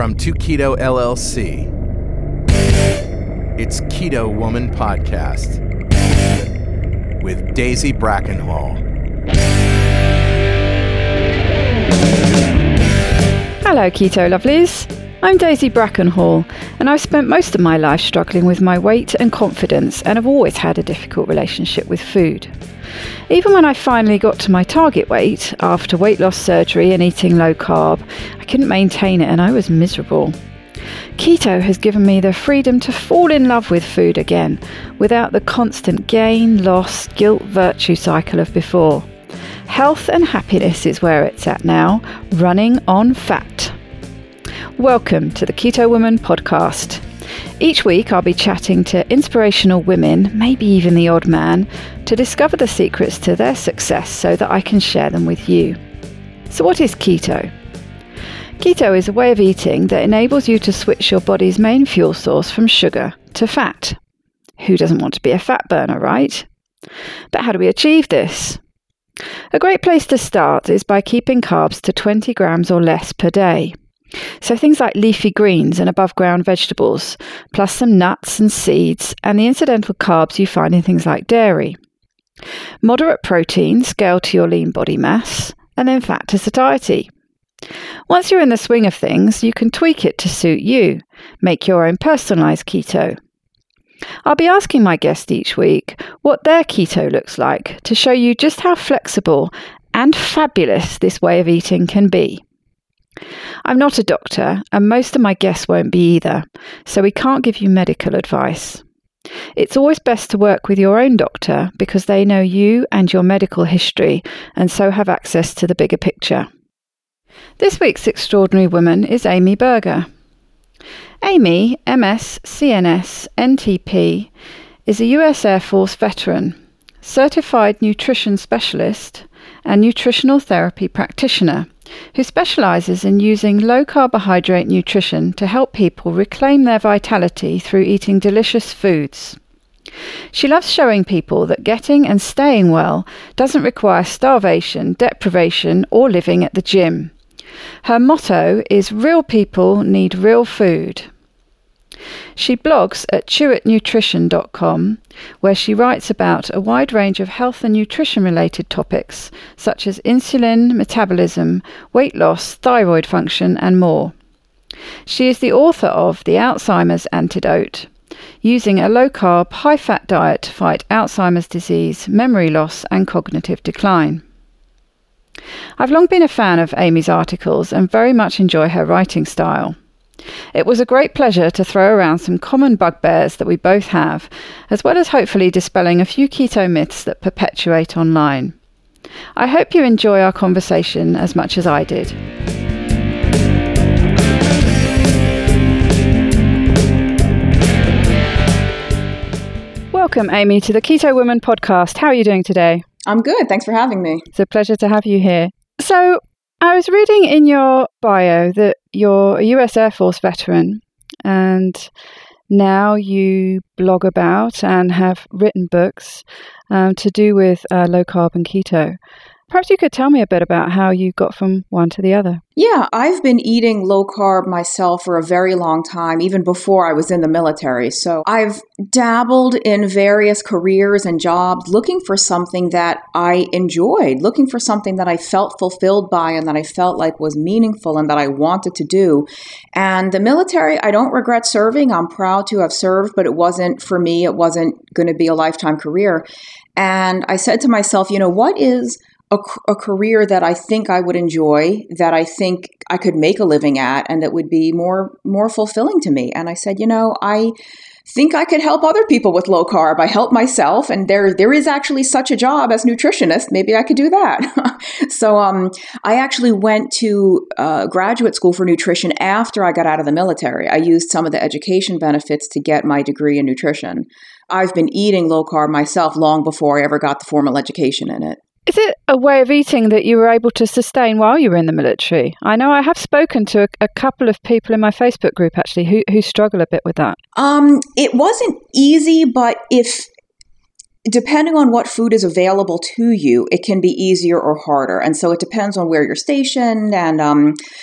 From 2Keto LLC, it's Keto Woman Podcast with Daisy Brackenhall. Hello, Keto Lovelies. I'm Daisy Brackenhall, and I've spent most of my life struggling with my weight and confidence, and have always had a difficult relationship with food. Even when I finally got to my target weight, after weight loss surgery and eating low carb, I couldn't maintain it and I was miserable. Keto has given me the freedom to fall in love with food again, without the constant gain, loss, guilt, virtue cycle of before. Health and happiness is where it's at now, running on fat. Welcome to the Keto Woman Podcast. Each week I'll be chatting to inspirational women, maybe even the odd man, to discover the secrets to their success so that I can share them with you. So what is keto? Keto is a way of eating that enables you to switch your body's main fuel source from sugar to fat. Who doesn't want to be a fat burner, right? But how do we achieve this? A great place to start is by keeping carbs to 20 grams or less per day. So things like leafy greens and above ground vegetables, plus some nuts and seeds, and the incidental carbs you find in things like dairy. Moderate protein, scale to your lean body mass, and then fat to satiety. Once you're in the swing of things, you can tweak it to suit you. Make your own personalised keto. I'll be asking my guest each week what their keto looks like to show you just how flexible and fabulous this way of eating can be. I'm not a doctor, and most of my guests won't be either, so we can't give you medical advice. It's always best to work with your own doctor because they know you and your medical history, and so have access to the bigger picture. This week's extraordinary woman is Amy Berger. Amy, MS, CNS, NTP, is a US Air Force veteran, certified nutrition specialist, and nutritional therapy practitioner who specialises in using low carbohydrate nutrition to help people reclaim their vitality through eating delicious foods. She loves showing people that getting and staying well doesn't require starvation, deprivation, or living at the gym. Her motto is "Real people need real food." She blogs at chewitnutrition.com, where she writes about a wide range of health and nutrition-related topics, such as insulin, metabolism, weight loss, thyroid function, and more. She is the author of The Alzheimer's Antidote, using a low-carb, high-fat diet to fight Alzheimer's disease, memory loss, and cognitive decline. I've long been a fan of Amy's articles and very much enjoy her writing style. It was a great pleasure to throw around some common bugbears that we both have, as well as hopefully dispelling a few keto myths that perpetuate online. I hope you enjoy our conversation as much as I did. Welcome, Amy, to the Keto Woman Podcast. How are you doing today? I'm good. Thanks for having me. It's a pleasure to have you here. So, I was reading in your bio that you're a US Air Force veteran, and now you blog about and have written books to do with low carb and keto. Perhaps you could tell me a bit about how you got from one to the other. Yeah, I've been eating low carb myself for a very long time, even before I was in the military. So I've dabbled in various careers and jobs, looking for something that I enjoyed, looking for something that I felt fulfilled by and that I felt like was meaningful and that I wanted to do. And the military, I don't regret serving. I'm proud to have served, but it wasn't for me. It wasn't going to be a lifetime career. And I said to myself, what is a career that I think I would enjoy, that I think I could make a living at, and that would be more fulfilling to me. And I said, I think I could help other people with low carb. I help myself, and there is actually such a job as nutritionist. Maybe I could do that. So I actually went to graduate school for nutrition after I got out of the military. I used some of the education benefits to get my degree in nutrition. I've been eating low carb myself long before I ever got the formal education in it. Is it a way of eating that you were able to sustain while you were in the military? I know I have spoken to a couple of people in my Facebook group, actually, who struggle a bit with that. It wasn't easy, but depending on what food is available to you, it can be easier or harder. And so it depends on where you're stationed. And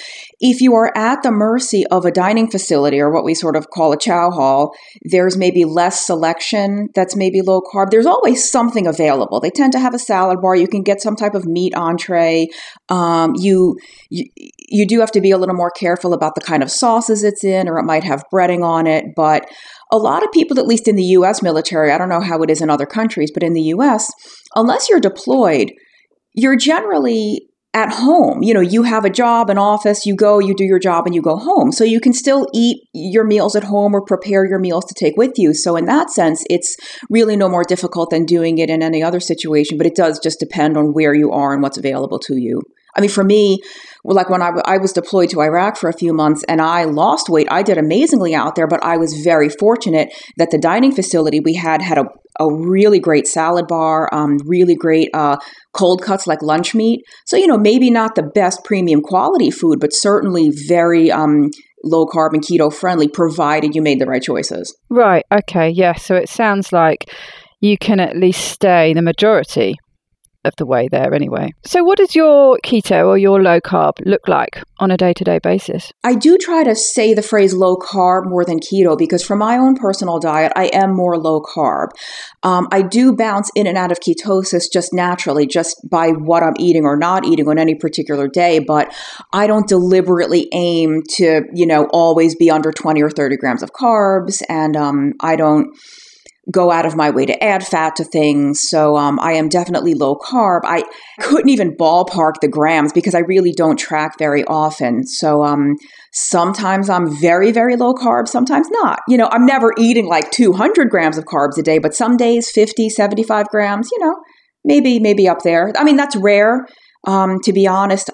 if you are at the mercy of a dining facility or what we sort of call a chow hall, there's maybe less selection that's maybe low carb. There's always something available. They tend to have a salad bar. You can get some type of meat entree. You do have to be a little more careful about the kind of sauces it's in, or it might have breading on it. But a lot of people, at least in the U.S. military, I don't know how it is in other countries, but in the U.S., unless you're deployed, you're generally at home. You have a job, an office, you go, you do your job, and you go home. So you can still eat your meals at home or prepare your meals to take with you. So in that sense, it's really no more difficult than doing it in any other situation, but it does just depend on where you are and what's available to you. I mean, for me, like when I was deployed to Iraq for a few months and I lost weight, I did amazingly out there, but I was very fortunate that the dining facility we had a really great salad bar, really great cold cuts like lunch meat. So, maybe not the best premium quality food, but certainly very low carb and keto friendly, provided you made the right choices. Right. Okay. Yeah. So it sounds like you can at least stay the majority of the way there anyway. So what does your keto or your low carb look like on a day-to-day basis? I do try to say the phrase low carb more than keto because for my own personal diet, I am more low carb. I do bounce in and out of ketosis just naturally, just by what I'm eating or not eating on any particular day, but I don't deliberately aim to, always be under 20 or 30 grams of carbs, and I don't go out of my way to add fat to things. So I am definitely low carb. I couldn't even ballpark the grams because I really don't track very often. So sometimes I'm very, very low carb, sometimes not. I'm never eating like 200 grams of carbs a day, but some days 50, 75 grams, maybe up there. I mean, that's rare. To be honest,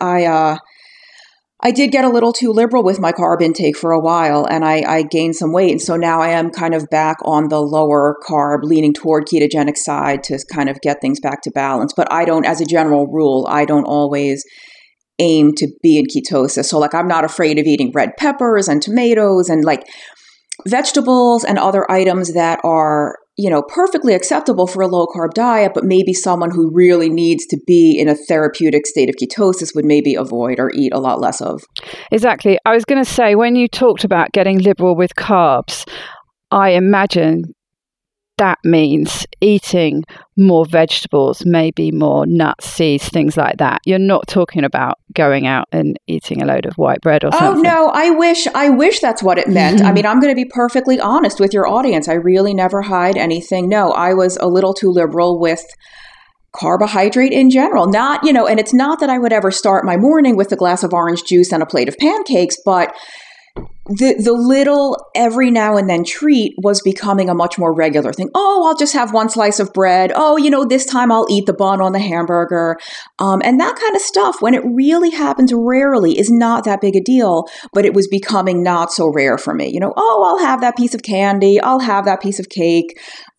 I did get a little too liberal with my carb intake for a while, and I gained some weight. And so now I am kind of back on the lower carb, leaning toward ketogenic side to kind of get things back to balance. But I don't, as a general rule, I don't always aim to be in ketosis. So like, I'm not afraid of eating red peppers and tomatoes and like vegetables and other items that are, perfectly acceptable for a low carb diet, but maybe someone who really needs to be in a therapeutic state of ketosis would maybe avoid or eat a lot less of. Exactly. I was going to say, when you talked about getting liberal with carbs, I imagine that means eating more vegetables, maybe more nuts, seeds, things like that. You're not talking about going out and eating a load of white bread or something. Oh, no, I wish that's what it meant. I mean, I'm going to be perfectly honest with your audience. I really never hide anything. No, I was a little too liberal with carbohydrate in general. Not, and it's not that I would ever start my morning with a glass of orange juice and a plate of pancakes, but the little every now and then treat was becoming a much more regular thing. Oh, I'll just have one slice of bread. Oh, this time I'll eat the bun on the hamburger. And that kind of stuff, when it really happens rarely, is not that big a deal, but it was becoming not so rare for me. Oh, I'll have that piece of candy. I'll have that piece of cake.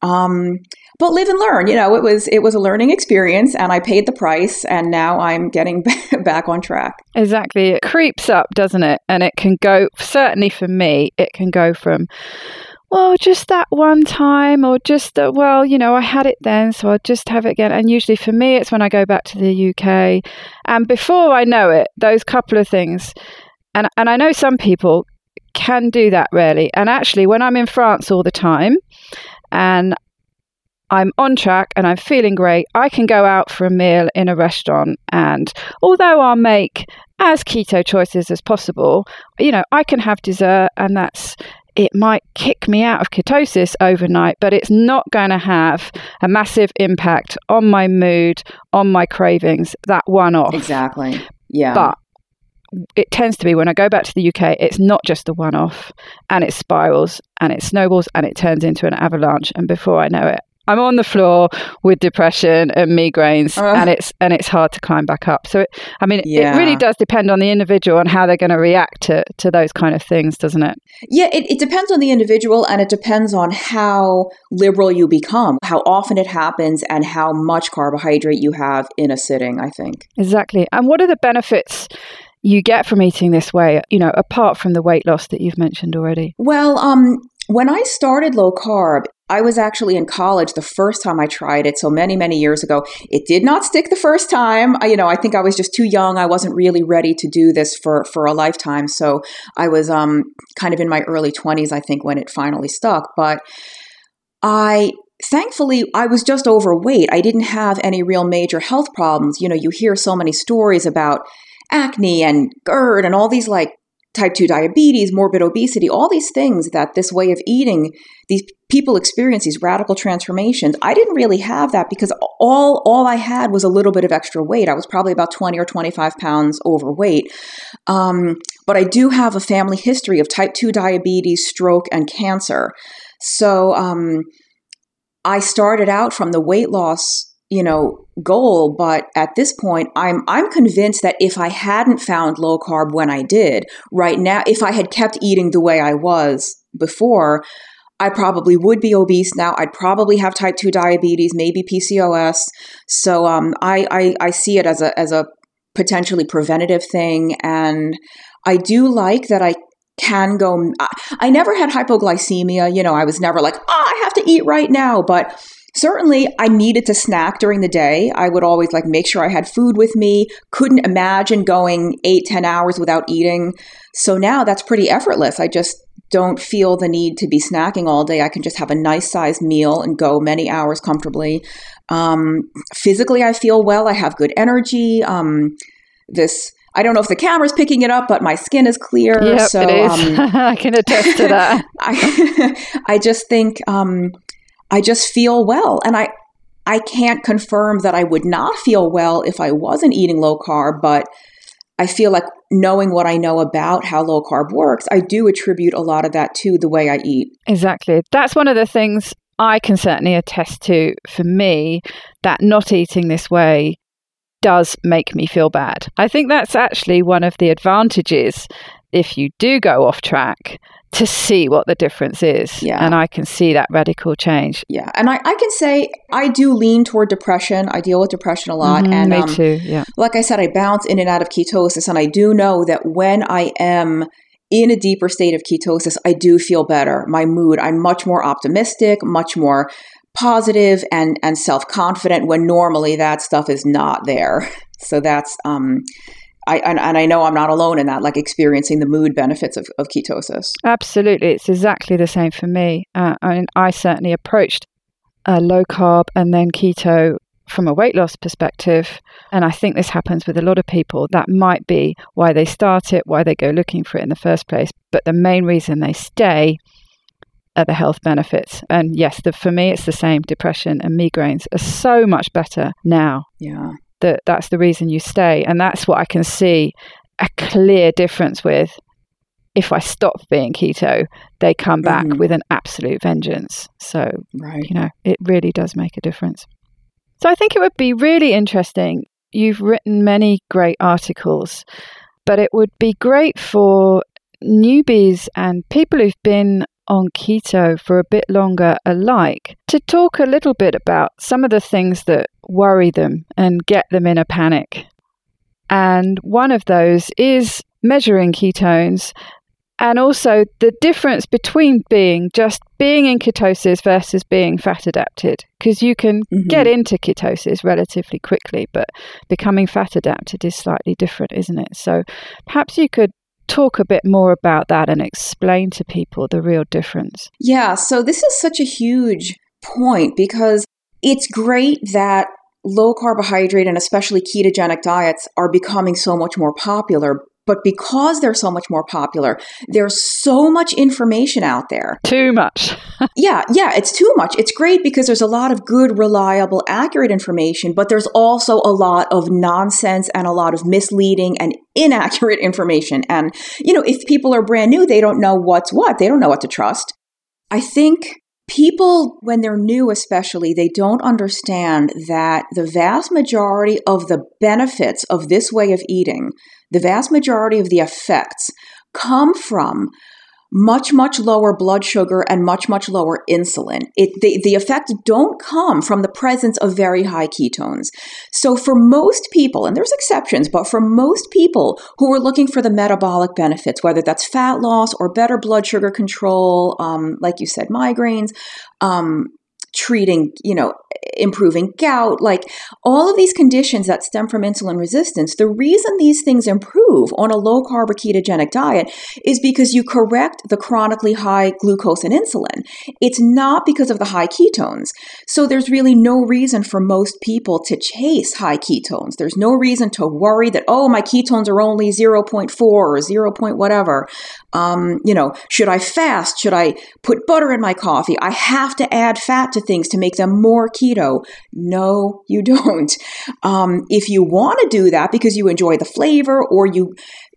But live and learn, it was a learning experience and I paid the price and now I'm getting back on track. Exactly. It creeps up, doesn't it? And it can go, certainly for me, it can go from, well, just that one time or just that, well, I had it then, so I'll just have it again. And usually for me, it's when I go back to the UK. And before I know it, those couple of things, and I know some people can do that rarely. And actually, when I'm in France all the time and I'm on track and I'm feeling great, I can go out for a meal in a restaurant, and although I'll make as keto choices as possible, I can have dessert, and it might kick me out of ketosis overnight, but it's not going to have a massive impact on my mood, on my cravings, that one-off. Exactly. Yeah. But it tends to be when I go back to the UK, it's not just the one-off, and it spirals and it snowballs and it turns into an avalanche, and before I know it, I'm on the floor with depression and migraines, and it's hard to climb back up. So, it really does depend on the individual and how they're going to react to those kind of things, doesn't it? Yeah, it depends on the individual, and it depends on how liberal you become, how often it happens, and how much carbohydrate you have in a sitting, I think. Exactly. And what are the benefits you get from eating this way, apart from the weight loss that you've mentioned already? Well, When I started low carb, I was actually in college the first time I tried it. So many, many years ago. It did not stick the first time. I think I was just too young. I wasn't really ready to do this for a lifetime. So I was kind of in my early 20s, I think, when it finally stuck. But thankfully, I was just overweight. I didn't have any real major health problems. You hear so many stories about acne and GERD and all these like type 2 diabetes, morbid obesity, all these things that this way of eating, these people experience these radical transformations. I didn't really have that because all I had was a little bit of extra weight. I was probably about 20 or 25 pounds overweight. But I do have a family history of type 2 diabetes, stroke, and cancer. So I started out from the weight loss goal. But at this point, I'm convinced that if I hadn't found low carb when I did, right now, if I had kept eating the way I was before, I probably would be obese now. I'd probably have type 2 diabetes, maybe PCOS. So I see it as a potentially preventative thing. And I do like that I can go. I never had hypoglycemia. I was never like, I have to eat right now. But certainly, I needed to snack during the day. I would always make sure I had food with me. Couldn't imagine going 8-10 hours without eating. So now that's pretty effortless. I just don't feel the need to be snacking all day. I can just have a nice sized meal and go many hours comfortably. Physically, I feel well. I have good energy. I don't know if the camera's picking it up, but my skin is clear. Yep, so it is. I can attest to that. I just think I just feel well. And I can't confirm that I would not feel well if I wasn't eating low carb, but I feel like knowing what I know about how low carb works, I do attribute a lot of that to the way I eat. Exactly. That's one of the things I can certainly attest to for me, that not eating this way does make me feel bad. I think that's actually one of the advantages if you do go off track, to see what the difference is. Yeah. And I can see that radical change. Yeah. And I can say I do lean toward depression. I deal with depression a lot. Mm-hmm, and me too. Yeah. Like I said, I bounce in and out of ketosis. And I do know that when I am in a deeper state of ketosis, I do feel better. My mood, I'm much more optimistic, much more positive and self-confident, when normally that stuff is not there. So that's I know I'm not alone in that, experiencing the mood benefits of ketosis. Absolutely. It's exactly the same for me. I certainly approached low carb and then keto from a weight loss perspective. And I think this happens with a lot of people. That might be why they start it, why they go looking for it in the first place. But the main reason they stay are the health benefits. And yes, for me, it's the same. Depression and migraines are so much better now. Yeah. That's the reason you stay. And that's what I can see a clear difference with. If I stop being keto, they come back with an absolute vengeance. So, right. It really does make a difference. So I think it would be really interesting. You've written many great articles, but it would be great for newbies and people who've been on keto for a bit longer alike to talk a little bit about some of the things that worry them and get them in a panic. And one of those is measuring ketones, and also the difference between being in ketosis versus being fat adapted, because you can get into ketosis relatively quickly, but becoming fat adapted is slightly different, isn't it? So perhaps you could talk a bit more about that and explain to people the real difference. Yeah, so this is such a huge point, because it's great that low carbohydrate and especially ketogenic diets are becoming so much more popular. But because they're so much more popular, there's so much information out there. Too much. Yeah, it's too much. It's great because there's a lot of good, reliable, accurate information, but there's also a lot of nonsense and a lot of misleading and inaccurate information. And, if people are brand new, they don't know what's what. They don't know what to trust. I think people, when they're new especially, they don't understand that the vast majority of the benefits of this way of eating, the vast majority of the effects, come from much, much lower blood sugar and much, much lower insulin. The effects don't come from the presence of very high ketones. So for most people, and there's exceptions, but for most people who are looking for the metabolic benefits, whether that's fat loss or better blood sugar control, like you said, migraines, treating, improving gout, like all of these conditions that stem from insulin resistance, the reason these things improve on a low carb or ketogenic diet is because you correct the chronically high glucose and insulin. It's not because of the high ketones. So there's really no reason for most people to chase high ketones. There's no reason to worry that, oh, my ketones are only 0.4 or 0. Whatever. Should I fast? Should I put butter in my coffee? I have to add fat to things to make them more keto. No, you don't. If you want to do that because you enjoy the flavor or you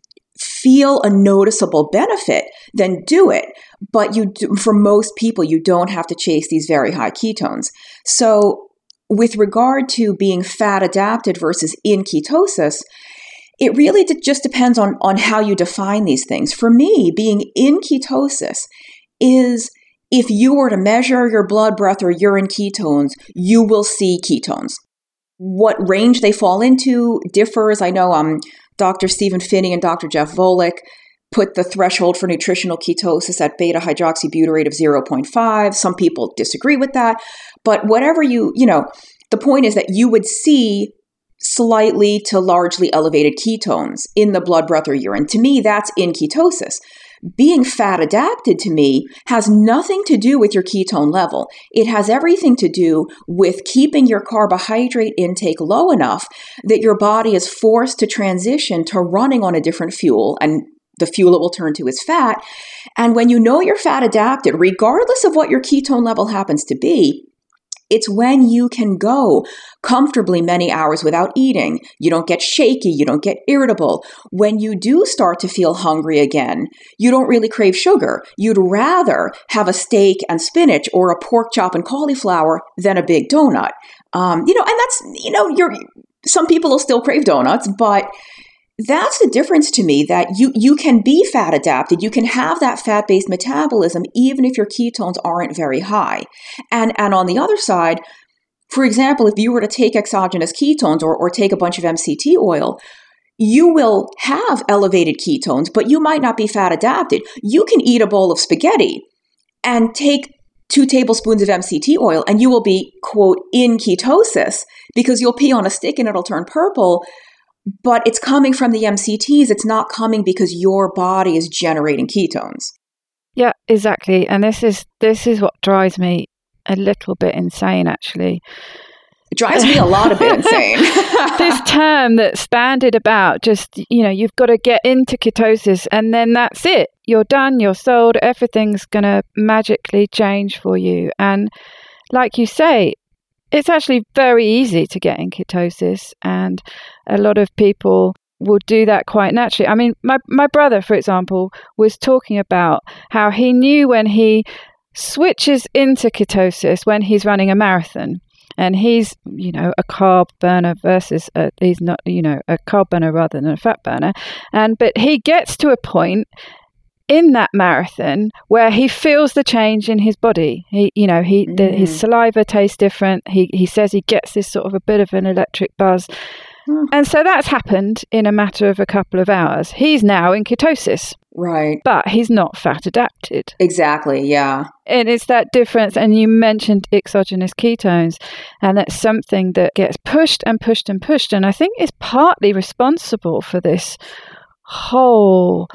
feel a noticeable benefit, then do it. But for most people, you don't have to chase these very high ketones. So with regard to being fat adapted versus in ketosis, it really just depends on how you define these things. For me, being in ketosis is if you were to measure your blood, breath, or urine ketones, you will see ketones. What range they fall into differs. I know Dr. Stephen Phinney and Dr. Jeff Volek put the threshold for nutritional ketosis at beta hydroxybutyrate of 0.5. Some people disagree with that. But whatever the point is that you would see slightly to largely elevated ketones in the blood, breath, or urine. To me, that's in ketosis. Being fat adapted to me has nothing to do with your ketone level. It has everything to do with keeping your carbohydrate intake low enough that your body is forced to transition to running on a different fuel, and the fuel it will turn to is fat. And when you know you're fat adapted, regardless of what your ketone level happens to be, it's when you can go comfortably many hours without eating. You don't get shaky. You don't get irritable. When you do start to feel hungry again, you don't really crave sugar. You'd rather have a steak and spinach or a pork chop and cauliflower than a big donut. And that's, some people will still crave donuts, but that's the difference to me, that you can be fat adapted. You can have that fat-based metabolism even if your ketones aren't very high. And on the other side, for example, if you were to take exogenous ketones or take a bunch of MCT oil, you will have elevated ketones, but you might not be fat adapted. You can eat a bowl of spaghetti and take 2 tablespoons of MCT oil and you will be, quote, in ketosis because you'll pee on a stick and it'll turn purple. But it's coming from the MCTs. It's not coming because your body is generating ketones. Yeah, exactly. And this is what drives me a little bit insane, actually. It drives me a lot of bit insane. This term that's bandied about, just, you've got to get into ketosis and then that's it. You're done, you're sold, everything's going to magically change for you. And like you say, it's actually very easy to get in ketosis, and a lot of people will do that quite naturally. I mean, my brother, for example, was talking about how he knew when he switches into ketosis when he's running a marathon, and he's, a carb burner versus he's not, a carb burner rather than a fat burner, but he gets to a point in that marathon where he feels the change in his body. His saliva tastes different. He says he gets this sort of a bit of an electric buzz. And so that's happened in a matter of a couple of hours. He's now in ketosis. Right. But he's not fat adapted. Exactly, yeah. And it's that difference. And you mentioned exogenous ketones, and that's something that gets pushed and pushed and pushed. And I think is partly responsible for this whole,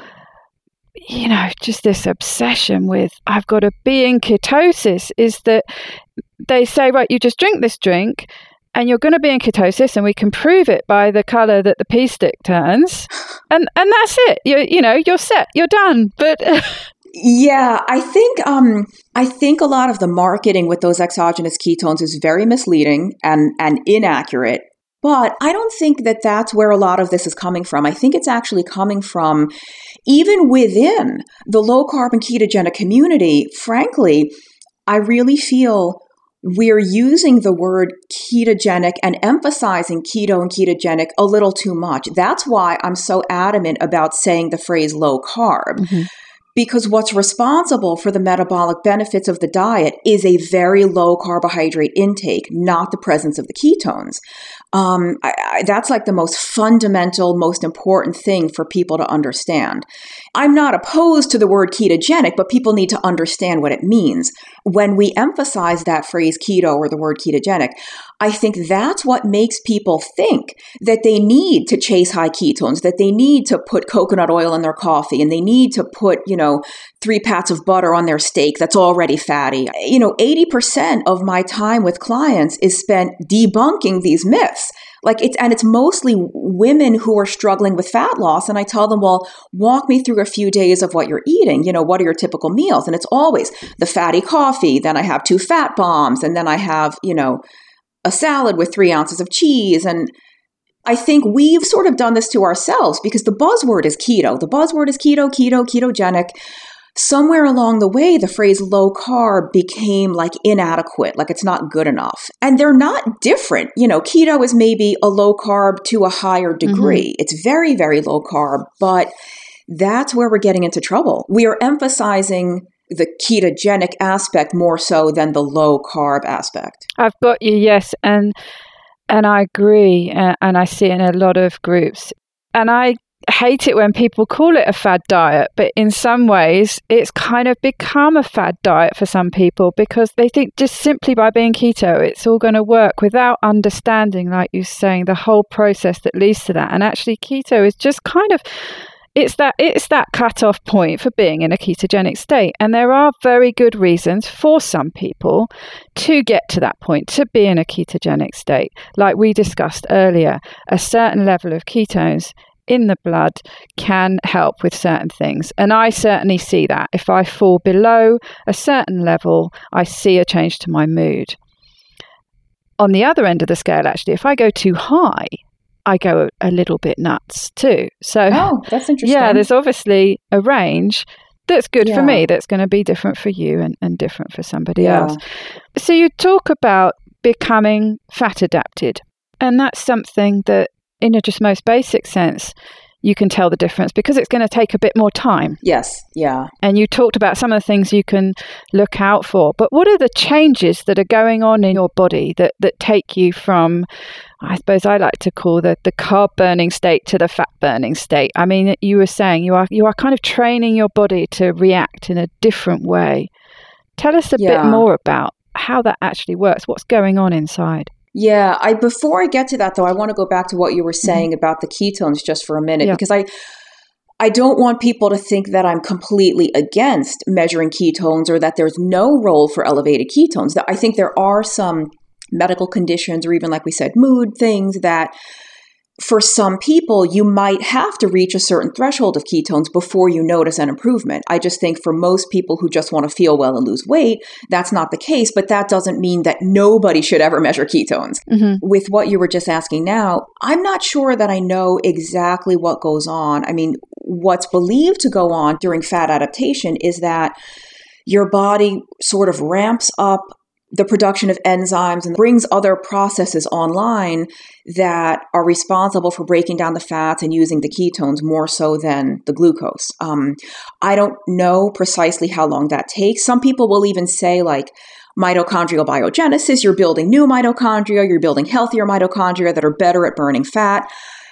just this obsession with, I've got to be in ketosis, is that they say, right, you just drink this drink and you're going to be in ketosis, and we can prove it by the color that the pea stick turns. And that's it. You're set, you're done. But yeah, I think a lot of the marketing with those exogenous ketones is very misleading and inaccurate. But I don't think that that's where a lot of this is coming from. I think it's actually coming from even within the low-carb and ketogenic community. Frankly, I really feel we're using the word ketogenic and emphasizing keto and ketogenic a little too much. That's why I'm so adamant about saying the phrase low carb. Mm-hmm. because what's responsible for the metabolic benefits of the diet is a very low carbohydrate intake, not the presence of the ketones. That's like the most fundamental, most important thing for people to understand. I'm not opposed to the word ketogenic, but people need to understand what it means. When we emphasize that phrase keto or the word ketogenic, I think that's what makes people think that they need to chase high ketones, that they need to put coconut oil in their coffee, and they need to put, 3 pats of butter on their steak that's already fatty. 80% of my time with clients is spent debunking these myths. It's mostly women who are struggling with fat loss. And I tell them, well, walk me through a few days of what you're eating. What are your typical meals? And it's always the fatty coffee. Then I have 2 fat bombs. And then I have, a salad with 3 ounces of cheese. And I think we've sort of done this to ourselves because the buzzword is keto. The buzzword is keto, ketogenic. Somewhere along the way, the phrase low carb became inadequate, it's not good enough. And they're not different. Keto is maybe a low carb to a higher degree. Mm-hmm. It's very, very low carb, but that's where we're getting into trouble. We are emphasizing the ketogenic aspect more so than the low carb aspect. I've got you, yes. And I agree. And I see it in a lot of groups. And I hate it when people call it a fad diet, but in some ways it's kind of become a fad diet for some people because they think just simply by being keto it's all going to work without understanding, like you're saying, the whole process that leads to that. And actually keto is just kind of it's that cutoff point for being in a ketogenic state. And there are very good reasons for some people to get to that point, to be in a ketogenic state. Like we discussed earlier, a certain level of ketones in the blood can help with certain things. And I certainly see that. If I fall below a certain level, I see a change to my mood. On the other end of the scale, actually, if I go too high, I go a little bit nuts too. So, that's interesting. Yeah, there's obviously a range that's good for me, that's going to be different for you and different for somebody else. So you talk about becoming fat adapted. And that's something that in a just most basic sense, you can tell the difference because it's going to take a bit more time. Yes, yeah. And you talked about some of the things you can look out for. But what are the changes that are going on in your body that take you from, I suppose I like to call the carb burning state to the fat burning state? I mean, you were saying you are kind of training your body to react in a different way. Tell us a bit more about how that actually works, what's going on inside. Yeah, before I get to that, though, I want to go back to what you were saying about the ketones just for a minute, because I don't want people to think that I'm completely against measuring ketones or that there's no role for elevated ketones. I think there are some medical conditions or even, like we said, mood things that for some people, you might have to reach a certain threshold of ketones before you notice an improvement. I just think for most people who just want to feel well and lose weight, that's not the case, but that doesn't mean that nobody should ever measure ketones. Mm-hmm. With what you were just asking now, I'm not sure that I know exactly what goes on. I mean, what's believed to go on during fat adaptation is that your body sort of ramps up the production of enzymes and brings other processes online that are responsible for breaking down the fats and using the ketones more so than the glucose. I don't know precisely how long that takes. Some people will even say mitochondrial biogenesis, you're building new mitochondria, you're building healthier mitochondria that are better at burning fat.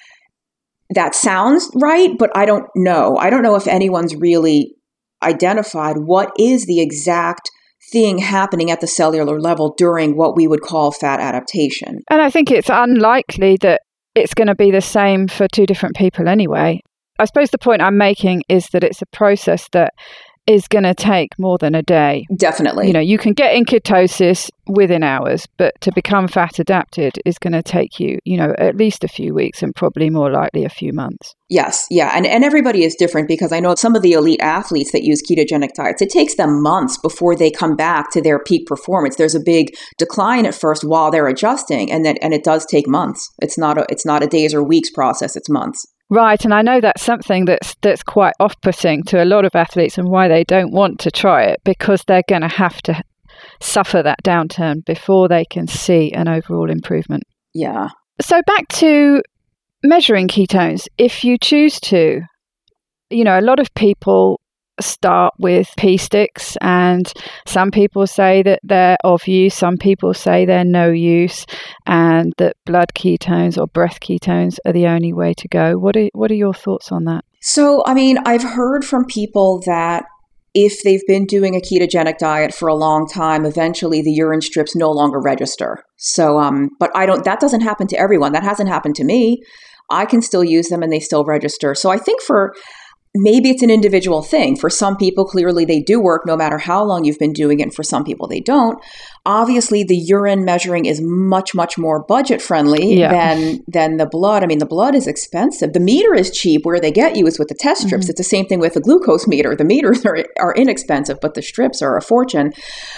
That sounds right, but I don't know. I don't know if anyone's really identified what is the exact thing happening at the cellular level during what we would call fat adaptation. And I think it's unlikely that it's going to be the same for 2 different people anyway. I suppose the point I'm making is that it's a process that is going to take more than a day. Definitely. You can get in ketosis within hours, but to become fat adapted is going to take you, at least a few weeks and probably more likely a few months. Yes. Yeah. And everybody is different because I know some of the elite athletes that use ketogenic diets, it takes them months before they come back to their peak performance. There's a big decline at first while they're adjusting, and it does take months. It's not a days or weeks process, it's months. Right, and I know that's something that's quite off-putting to a lot of athletes and why they don't want to try it, because they're going to have to suffer that downturn before they can see an overall improvement. Yeah. So back to measuring ketones, if you choose to, a lot of people start with pea sticks, and some people say that they're of use, some people say they're no use, and that blood ketones or breath ketones are the only way to go. What are your thoughts on that? So, I mean, I've heard from people that if they've been doing a ketogenic diet for a long time, eventually the urine strips no longer register. So, but that doesn't happen to everyone. That hasn't happened to me. I can still use them and they still register. So I think maybe it's an individual thing. For some people, clearly they do work no matter how long you've been doing it. And for some people, they don't. Obviously, the urine measuring is much, much more budget friendly than the blood. I mean, the blood is expensive. The meter is cheap. Where they get you is with the test strips. Mm-hmm. It's the same thing with the glucose meter. The meters are inexpensive, but the strips are a fortune.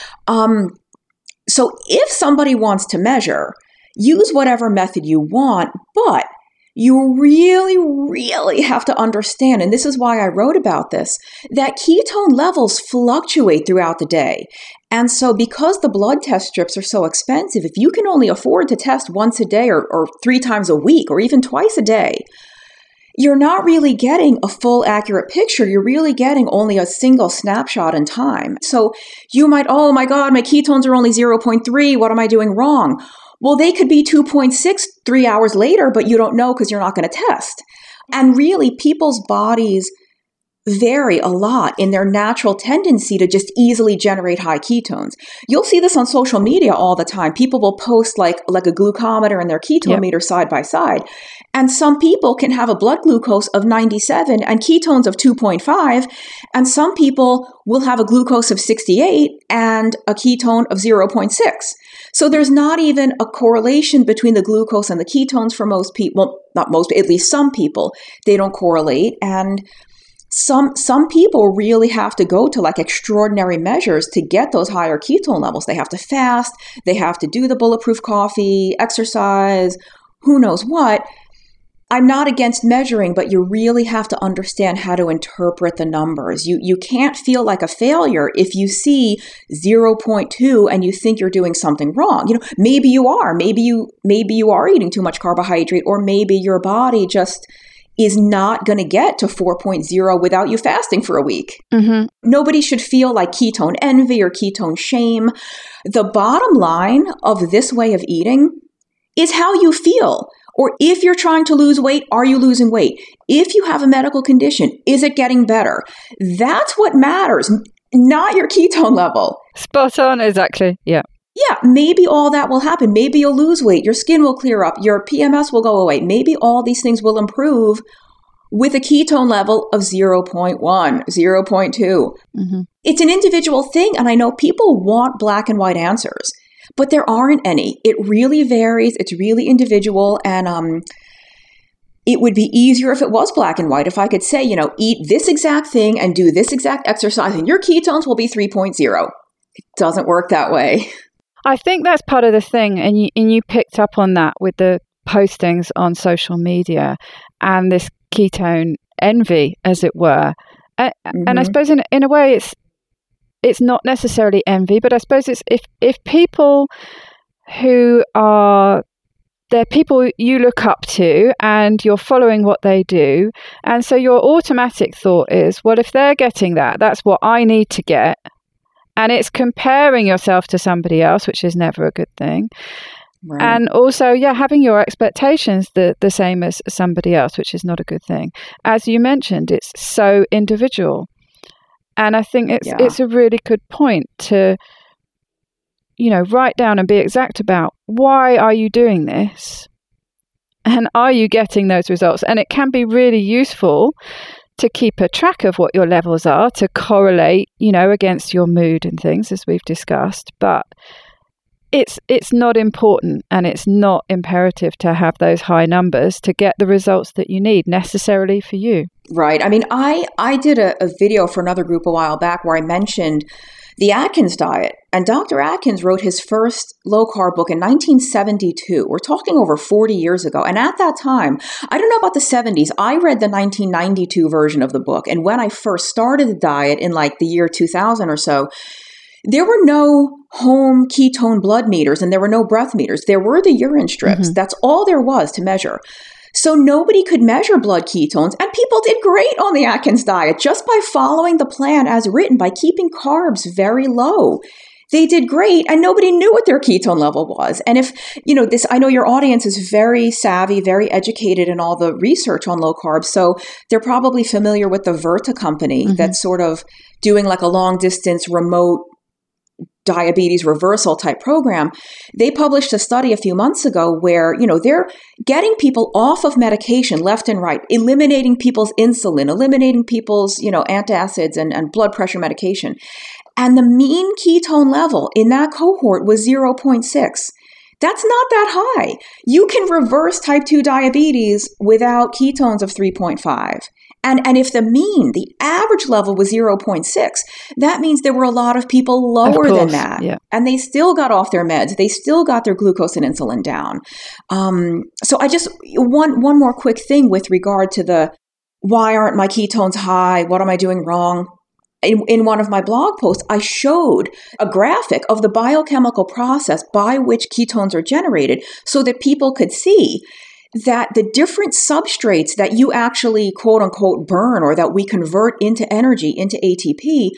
So if somebody wants to measure, use whatever method you want, but you really, really have to understand, and this is why I wrote about this, that ketone levels fluctuate throughout the day. And so because the blood test strips are so expensive, if you can only afford to test once a day or 3 times a week or even twice a day, you're not really getting a full accurate picture. You're really getting only a single snapshot in time. So you might, oh my God, my ketones are only 0.3. What am I doing wrong? Well, they could be 2.6 3 hours later, but you don't know because you're not going to test. And really, people's bodies vary a lot in their natural tendency to just easily generate high ketones. You'll see this on social media all the time. People will post like a glucometer and their ketone meter side by side. And some people can have a blood glucose of 97 and ketones of 2.5. And some people will have a glucose of 68 and a ketone of 0.6. So there's not even a correlation between the glucose and the ketones for most people. Well, not most, at least some people. They don't correlate. And some people really have to go to like extraordinary measures to get those higher ketone levels. They have to fast. They have to do the bulletproof coffee, exercise, who knows what. I'm not against measuring, but you really have to understand how to interpret the numbers. You can't feel like a failure if you see 0.2 and you think you're doing something wrong. You know, maybe you are. Maybe you are eating too much carbohydrate, or maybe your body just is not going to get to 4.0 without you fasting for a week. Mm-hmm. Nobody should feel like ketone envy or ketone shame. The bottom line of this way of eating is how you feel. Or if you're trying to lose weight, are you losing weight? If you have a medical condition, is it getting better? That's what matters, not your ketone level. Spot on, exactly. Yeah. Yeah, maybe all that will happen. Maybe you'll lose weight. Your skin will clear up. Your PMS will go away. Maybe all these things will improve with a ketone level of 0.1, 0.2. Mm-hmm. It's an individual thing. And I know people want black and white answers, but there aren't any. It really varies. It's really individual. And it would be easier if it was black and white. If I could say, eat this exact thing and do this exact exercise and your ketones will be 3.0. It doesn't work that way. I think that's part of the thing. And you picked up on that with the postings on social media and this ketone envy, as it were. Mm-hmm. And I suppose in a way it's not necessarily envy, but I suppose it's if people who are, they're people you look up to and you're following what they do. And so your automatic thought is, well, if they're getting that, that's what I need to get. And it's comparing yourself to somebody else, which is never a good thing. Right. And also, having your expectations the same as somebody else, which is not a good thing. As you mentioned, it's so individual. And I think it's a really good point to, write down and be exact about why are you doing this? And are you getting those results? And it can be really useful to keep a track of what your levels are, to correlate, against your mood and things, as we've discussed. But it's not important and it's not imperative to have those high numbers to get the results that you need necessarily for you. Right. I mean, I did a video for another group a while back where I mentioned the Atkins diet. And Dr. Atkins wrote his first low-carb book in 1972. We're talking over 40 years ago. And at that time, I don't know about the 70s, I read the 1992 version of the book. And when I first started the diet in like the year 2000 or so, there were no home ketone blood meters and there were no breath meters. There were the urine strips. Mm-hmm. That's all there was to measure. So nobody could measure blood ketones, and people did great on the Atkins diet just by following the plan as written, by keeping carbs very low. They did great, and nobody knew what their ketone level was. And if, I know your audience is very savvy, very educated in all the research on low carb, so they're probably familiar with the Virta company that's sort of doing like a long distance remote diabetes reversal type program. They published a study a few months ago where, they're getting people off of medication left and right, eliminating people's insulin, eliminating people's, antacids and blood pressure medication. And the mean ketone level in that cohort was 0.6. That's not that high. You can reverse type 2 diabetes without ketones of 3.5. And if the average level was 0.6, that means there were a lot of people lower than that. Yeah. And they still got off their meds. They still got their glucose and insulin down. So I just, one more quick thing with regard to the, why aren't my ketones high? What am I doing wrong? In one of my blog posts, I showed a graphic of the biochemical process by which ketones are generated so that people could see that the different substrates that you actually, quote unquote, burn or that we convert into energy, into ATP,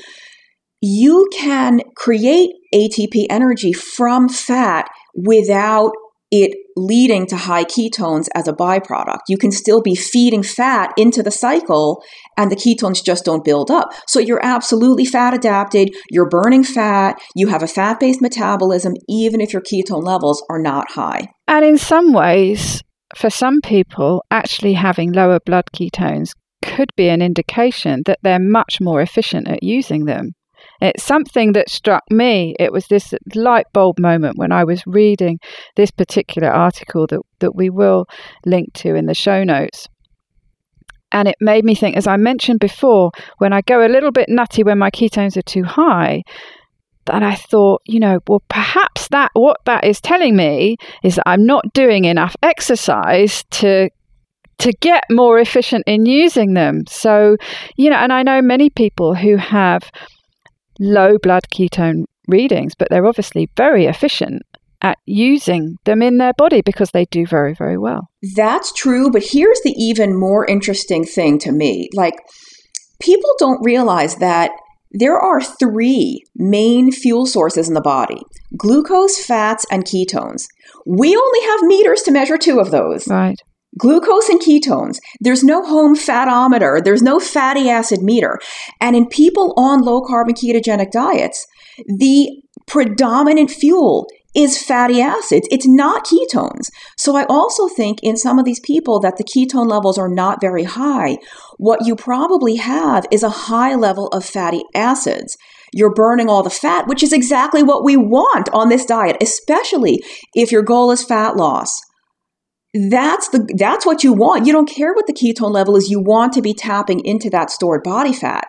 you can create ATP energy from fat without it leading to high ketones as a byproduct. You can still be feeding fat into the cycle and the ketones just don't build up. So you're absolutely fat adapted, you're burning fat, you have a fat-based metabolism, even if your ketone levels are not high. And in some ways, for some people, actually having lower blood ketones could be an indication that they're much more efficient at using them. It's something that struck me. It was this light bulb moment when I was reading this particular article that we will link to in the show notes. And it made me think, as I mentioned before, when I go a little bit nutty when my ketones are too high, that I thought, well, perhaps what that is telling me is that I'm not doing enough exercise to get more efficient in using them. So, and I know many people who have low blood ketone readings, but they're obviously very efficient at using them in their body because they do very, very well. That's true, but here's the even more interesting thing to me. Like, people don't realize that there are 3 main fuel sources in the body: glucose, fats, and ketones. We only have meters to measure 2 of those. Right. Glucose and ketones. There's no home fatometer. There's no fatty acid meter. And in people on low carb and ketogenic diets, the predominant fuel is fatty acids. It's not ketones. So I also think in some of these people that the ketone levels are not very high. What you probably have is a high level of fatty acids. You're burning all the fat, which is exactly what we want on this diet, especially if your goal is fat loss. That's what you want. You don't care what the ketone level is. You want to be tapping into that stored body fat.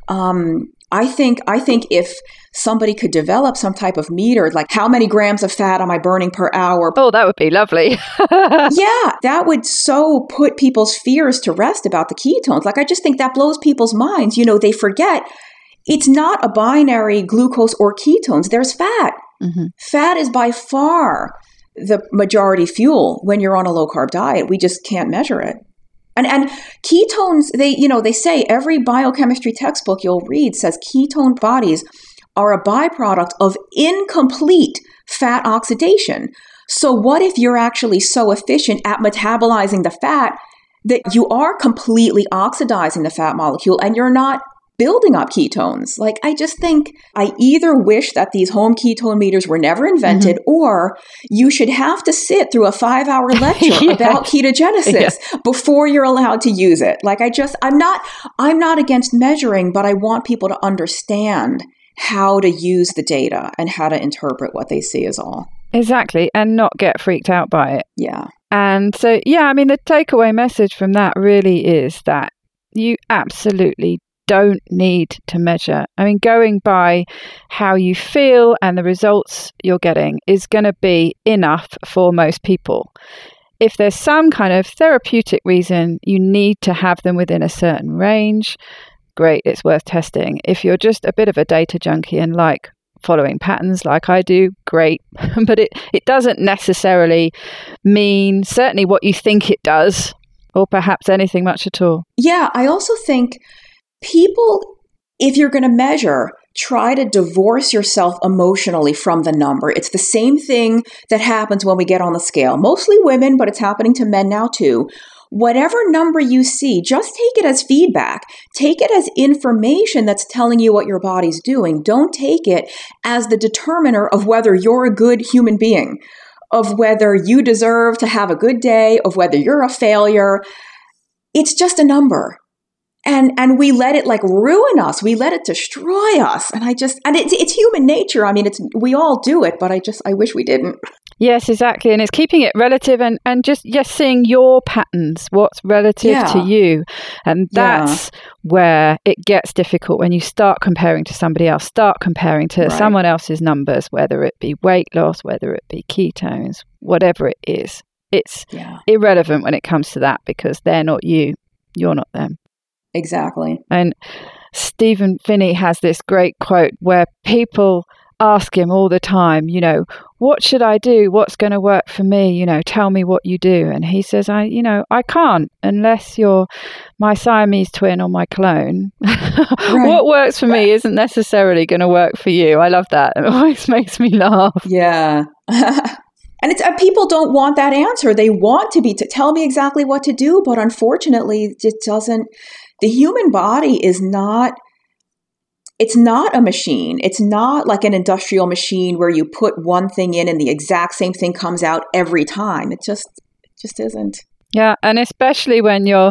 I think if somebody could develop some type of meter, like how many grams of fat am I burning per hour? Oh, that would be lovely. Yeah, that would so put people's fears to rest about the ketones. Like, I just think that blows people's minds. They forget it's not a binary glucose or ketones. There's fat. Mm-hmm. Fat is by far the majority fuel when you're on a low carb diet. We just can't measure it. And ketones, they say every biochemistry textbook you'll read says ketone bodies are a byproduct of incomplete fat oxidation. So what if you're actually so efficient at metabolizing the fat that you are completely oxidizing the fat molecule and you're not building up ketones? Like, I just think I either wish that these home ketone meters were never invented, or you should have to sit through a 5-hour lecture about ketogenesis before you're allowed to use it. Like, I'm not against measuring, but I want people to understand how to use the data and how to interpret what they see is all. Exactly. And not get freaked out by it. Yeah. And so, the takeaway message from that really is that you absolutely don't need to measure. I mean, going by how you feel and the results you're getting is going to be enough for most people. If there's some kind of therapeutic reason you need to have them within a certain range, great, it's worth testing. If you're just a bit of a data junkie and like following patterns like I do, great. But it doesn't necessarily mean certainly what you think it does, or perhaps anything much at all. Yeah, I also think people, if you're going to measure, try to divorce yourself emotionally from the number. It's the same thing that happens when we get on the scale. Mostly women, but it's happening to men now too. Whatever number you see, just take it as feedback. Take it as information that's telling you what your body's doing. Don't take it as the determiner of whether you're a good human being, of whether you deserve to have a good day, of whether you're a failure. It's just a number. And we let it like ruin us. We let it destroy us. And it's human nature. I mean, we all do it, but I wish we didn't. Yes, exactly. And it's keeping it relative and just seeing your patterns, what's relative to you. And that's where it gets difficult when you start comparing to somebody else, start comparing to someone else's numbers, whether it be weight loss, whether it be ketones, whatever it is. It's irrelevant when it comes to that because they're not you. You're not them. Exactly. And Stephen Phinney has this great quote where people ask him all the time, what should I do? What's going to work for me? Tell me what you do. And he says, I can't unless you're my Siamese twin or my clone. Right. What works for me isn't necessarily going to work for you. I love that. It always makes me laugh. Yeah. And people don't want that answer. They want to tell me exactly what to do. But unfortunately, it doesn't. The human body is not, it's not a machine. It's not like an industrial machine where you put one thing in and the exact same thing comes out every time. It just isn't. Yeah. And especially when you're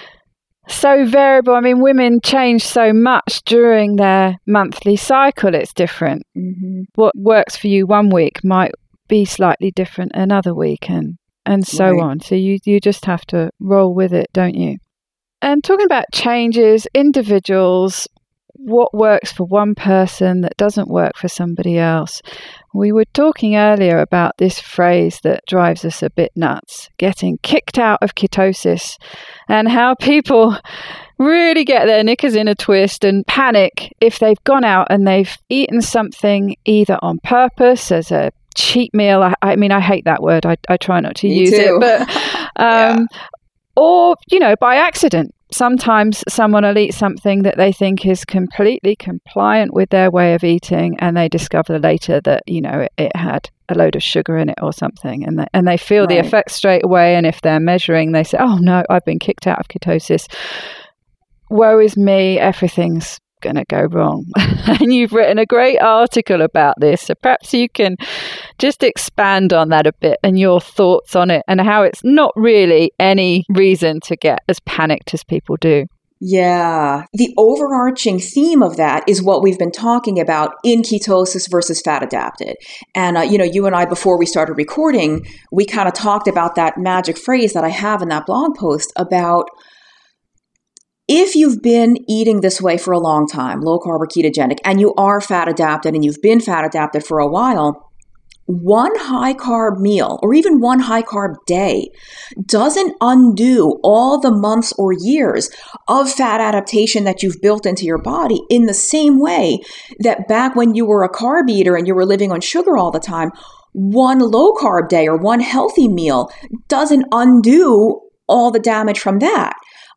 so variable. I mean, women change so much during their monthly cycle. It's different. Mm-hmm. What works for you one week might be slightly different another week and so on. So you just have to roll with it, don't you? And talking about changes, individuals, what works for one person that doesn't work for somebody else. We were talking earlier about this phrase that drives us a bit nuts, getting kicked out of ketosis, and how people really get their knickers in a twist and panic if they've gone out and they've eaten something either on purpose as a cheat meal. I mean, I hate that word. I try not to use it, but or, by accident. Sometimes someone will eat something that they think is completely compliant with their way of eating, and they discover later that, it had a load of sugar in it or something, and they feel the effects straight away. And if they're measuring, they say, oh no, I've been kicked out of ketosis. Woe is me, everything's going to go wrong. And you've written a great article about this, so perhaps you can just expand on that a bit and your thoughts on it and how it's not really any reason to get as panicked as people do. Yeah. The overarching theme of that is what we've been talking about in ketosis versus fat adapted. And, you and I, before we started recording, we kind of talked about that magic phrase that I have in that blog post about if you've been eating this way for a long time, low carb or ketogenic, and you are fat adapted and you've been fat adapted for a while, one high carb meal or even one high carb day doesn't undo all the months or years of fat adaptation that you've built into your body, in the same way that back when you were a carb eater and you were living on sugar all the time, one low carb day or one healthy meal doesn't undo all the damage from that.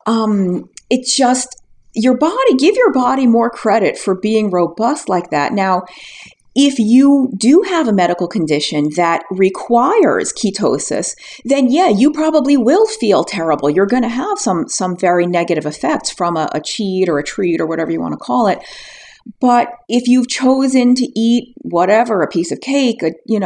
It's just give your body more credit for being robust like that. Now, if you do have a medical condition that requires ketosis, then you probably will feel terrible. You're going to have some very negative effects from a cheat or a treat or whatever you want to call it. But if you've chosen to eat whatever, a piece of cake,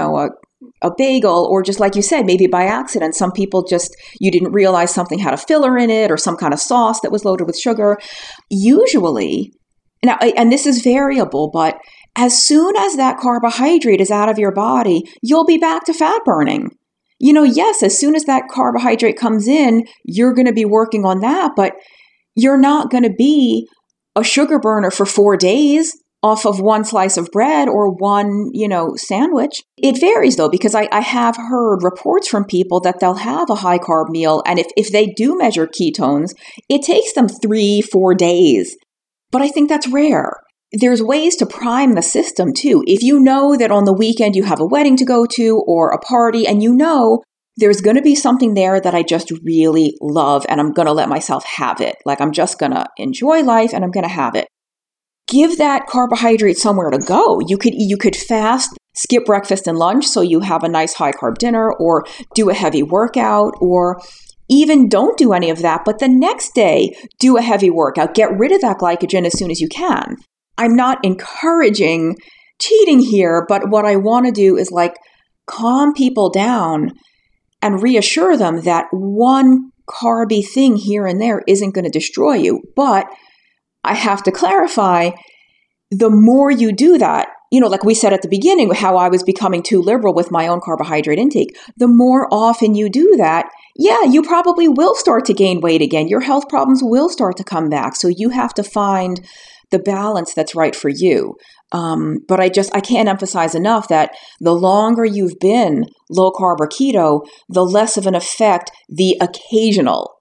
a bagel, or just like you said, maybe by accident, some people you didn't realize something had a filler in it or some kind of sauce that was loaded with sugar. Usually, now, and this is variable, but as soon as that carbohydrate is out of your body, you'll be back to fat burning. Yes, as soon as that carbohydrate comes in, you're going to be working on that, but you're not going to be a sugar burner for 4 days off of one slice of bread or one, sandwich. It varies though, because I have heard reports from people that they'll have a high carb meal. And if they do measure ketones, it takes them 3-4 days. But I think that's rare. there's ways to prime the system too. If you know that on the weekend you have a wedding to go to or a party, and you know there's going to be something there that I just really love, and I'm going to let myself have it. Like, I'm just going to enjoy life and I'm going to have it. Give that carbohydrate somewhere to go. You could fast, skip breakfast and lunch so you have a nice high carb dinner, or do a heavy workout, or even don't do any of that, but the next day do a heavy workout. Get rid of that glycogen as soon as you can. I'm not encouraging cheating here, but what I want to do is like calm people down and reassure them that one carby thing here and there isn't going to destroy you. But I have to clarify, the more you do that, like we said at the beginning, how I was becoming too liberal with my own carbohydrate intake, the more often you do that, you probably will start to gain weight again. Your health problems will start to come back. So you have to find the balance that's right for you. But I can't emphasize enough that the longer you've been low carb or keto, the less of an effect the occasional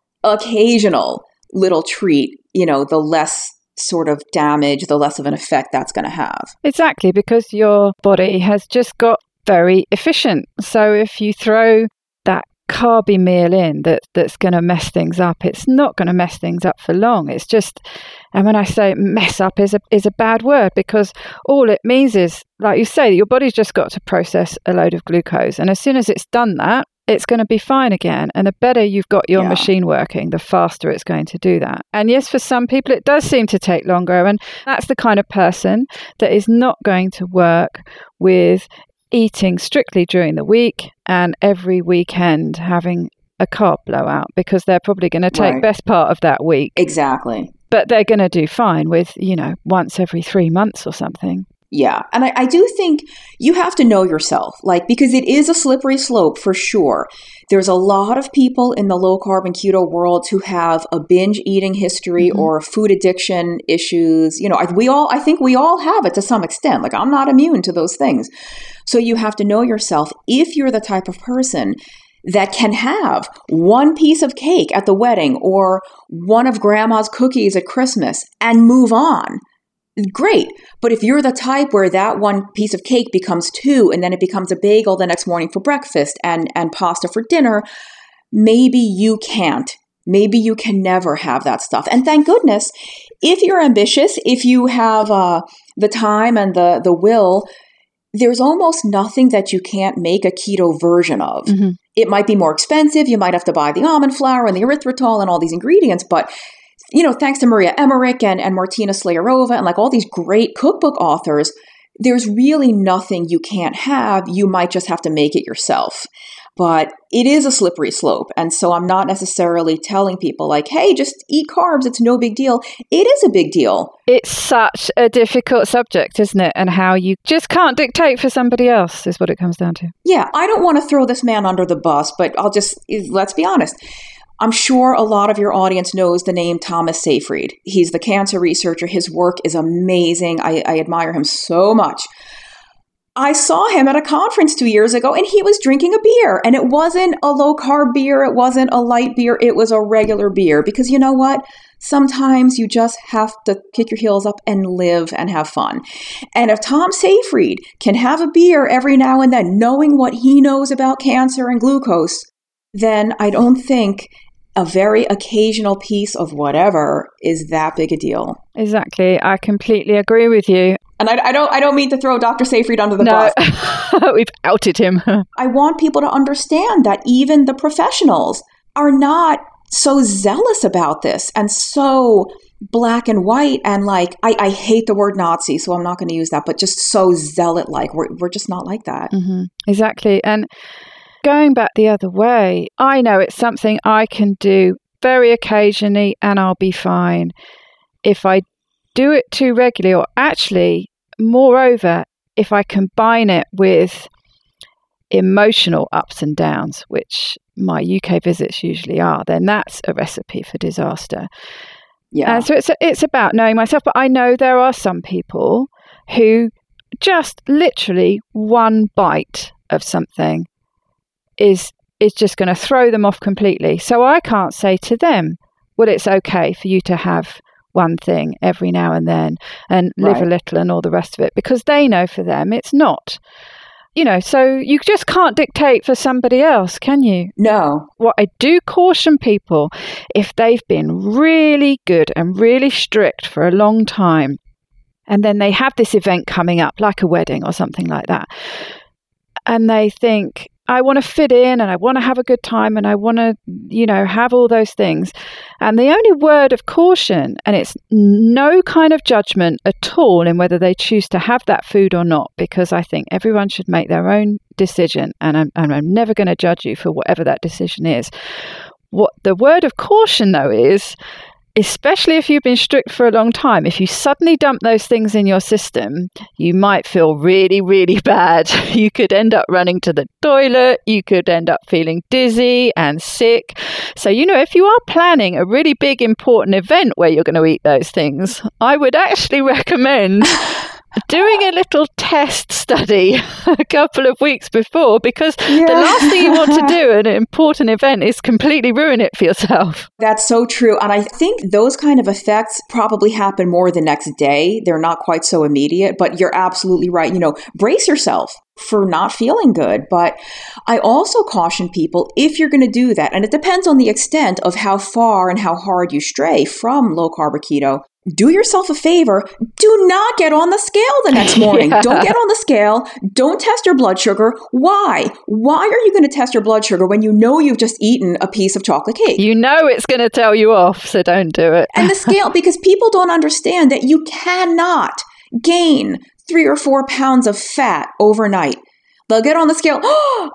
little treat, the less sort of damage, the less of an effect that's going to have. Exactly, because your body has just got very efficient. So if you throw that carby meal in that's going to mess things up, it's not going to mess things up for long. It's just, and when I say mess up is a bad word, because all it means is, like you say, your body's just got to process a load of glucose, and as soon as it's done that, it's going to be fine again. And the better you've got your machine working, the faster it's going to do that. And yes, for some people, it does seem to take longer. And that's the kind of person that is not going to work with eating strictly during the week and every weekend having a carb blowout, because they're probably going to take best part of that week. Exactly. But they're going to do fine with, once every 3 months or something. Yeah. And I do think you have to know yourself, because it is a slippery slope for sure. There's a lot of people in the low carb and keto world who have a binge eating history or food addiction issues. I think we all have it to some extent. Like, I'm not immune to those things. So you have to know yourself. If you're the type of person that can have one piece of cake at the wedding or one of grandma's cookies at Christmas and move on, great. But if you're the type where that one piece of cake becomes 2 and then it becomes a bagel the next morning for breakfast and pasta for dinner, maybe you can't. Maybe you can never have that stuff. And thank goodness, if you're ambitious, if you have the time and the will, there's almost nothing that you can't make a keto version of. It might be more expensive. You might have to buy the almond flour and the erythritol and all these ingredients, but thanks to Maria Emmerich and Martina Slayerova and like all these great cookbook authors, there's really nothing you can't have. You might just have to make it yourself. But it is a slippery slope. And so I'm not necessarily telling people like, hey, just eat carbs. It's no big deal. It is a big deal. It's such a difficult subject, isn't it? And how you just can't dictate for somebody else is what it comes down to. Yeah, I don't want to throw this man under the bus, but let's be honest. I'm sure a lot of your audience knows the name Thomas Seyfried. He's the cancer researcher. His work is amazing. I admire him so much. I saw him at a conference 2 years ago and he was drinking a beer, and it wasn't a low carb beer. It wasn't a light beer. It was a regular beer, because you know what? Sometimes you just have to kick your heels up and live and have fun. And if Tom Seyfried can have a beer every now and then, knowing what he knows about cancer and glucose, then I don't think a very occasional piece of whatever is that big a deal. Exactly. I completely agree with you. And I don't mean to throw Dr. Seyfried under the bus. We've outed him. I want people to understand that even the professionals are not so zealous about this and so black and white and like, I hate the word Nazi, so I'm not going to use that, but just so zealot-like. We're just not like that. Mm-hmm. Exactly. And going back the other way, I know it's something I can do very occasionally and I'll be fine. If I do it too regularly, or actually, moreover, if I combine it with emotional ups and downs, which my UK visits usually are, then that's a recipe for disaster. Yeah. So it's about knowing myself. But I know there are some people who just literally one bite of something is just going to throw them off completely. So I can't say to them, well, it's okay for you to have one thing every now and then and live Right. a little and all the rest of it, because they know for them it's not. So you just can't dictate for somebody else, can you? No. What I do caution people, if they've been really good and really strict for a long time, and then they have this event coming up, like a wedding or something like that, and they think, I want to fit in and I want to have a good time and I want to, have all those things. And the only word of caution, and it's no kind of judgment at all in whether they choose to have that food or not, because I think everyone should make their own decision, and I'm never going to judge you for whatever that decision is. What the word of caution, though, is, especially if you've been strict for a long time, if you suddenly dump those things in your system, you might feel really, really bad. You could end up running to the toilet. You could end up feeling dizzy and sick. So, if you are planning a really big, important event where you're going to eat those things, I would actually recommend doing a little test study a couple of weeks before, because the last thing you want to do at an important event is completely ruin it for yourself. That's so true. And I think those kind of effects probably happen more the next day. They're not quite so immediate, but you're absolutely right. Brace yourself for not feeling good. But I also caution people, if you're going to do that, and it depends on the extent of how far and how hard you stray from low carb or keto, do yourself a favor. Do not get on the scale the next morning. Yeah. Don't get on the scale. Don't test your blood sugar. Why? Why are you going to test your blood sugar when you know you've just eaten a piece of chocolate cake? You know it's going to tell you off, so don't do it. And the scale, because people don't understand that you cannot gain 3 or 4 pounds of fat overnight. They'll get on the scale. Oh,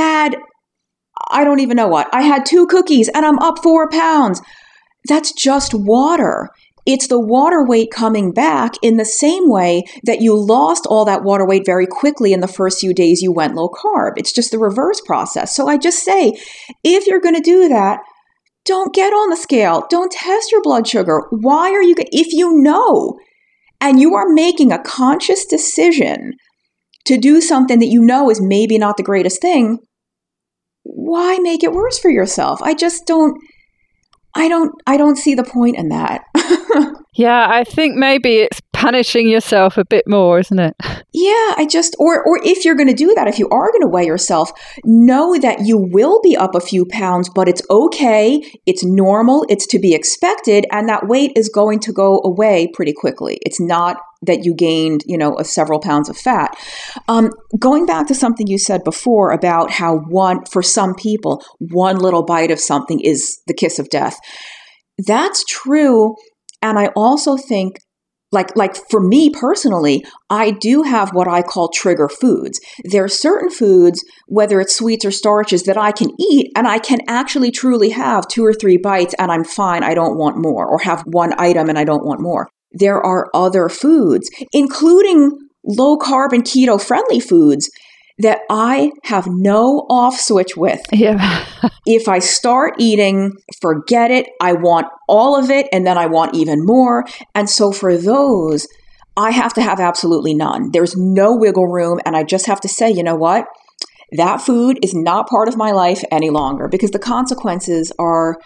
I don't even know what. I had 2 cookies and I'm up 4 pounds. That's just water. It's the water weight coming back in the same way that you lost all that water weight very quickly in the first few days you went low carb. It's just the reverse process. So I just say, if you're going to do that, don't get on the scale. Don't test your blood sugar. Why are you, if you know, and you are making a conscious decision to do something that you know is maybe not the greatest thing, why make it worse for yourself? I don't see the point in that. Yeah, I think maybe it's punishing yourself a bit more, isn't it? Yeah, or if you're going to do that, if you are going to weigh yourself, know that you will be up a few pounds, but it's okay. It's normal. It's to be expected. And that weight is going to go away pretty quickly. It's not that you gained, several pounds of fat. Going back to something you said before about how for some people, one little bite of something is the kiss of death. That's true. And I also think, like for me personally, I do have what I call trigger foods. There are certain foods, whether it's sweets or starches, that I can eat and I can actually truly have 2 or 3 bites and I'm fine. I don't want more, or have one item and I don't want more. There are other foods, including low carb and keto friendly foods, that I have no off switch with. Yeah. If I start eating, forget it. I want all of it, and then I want even more. And so for those, I have to have absolutely none. There's no wiggle room, and I just have to say, you know what? That food is not part of my life any longer, because the consequences are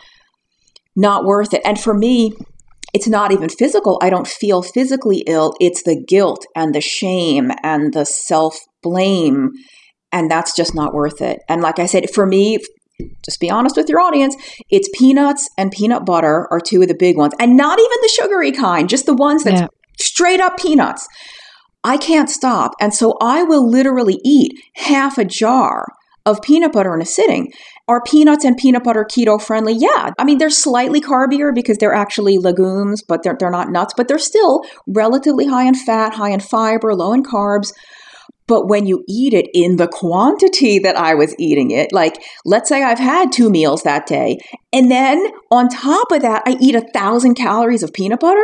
not worth it. And for me, it's not even physical. I don't feel physically ill. It's the guilt and the shame and the self-blame. And that's just not worth it. And like I said, for me, just be honest with your audience, it's peanuts and peanut butter are 2 of the big ones. And not even the sugary kind, just the ones that's straight up peanuts. I can't stop. And so I will literally eat half a jar of peanut butter in a sitting. Are peanuts and peanut butter keto friendly? Yeah. I mean, they're slightly carbier because they're actually legumes, but they're not nuts, but they're still relatively high in fat, high in fiber, low in carbs. But when you eat it in the quantity that I was eating it, like let's say I've had 2 meals that day, and then on top of that, I eat 1,000 calories of peanut butter,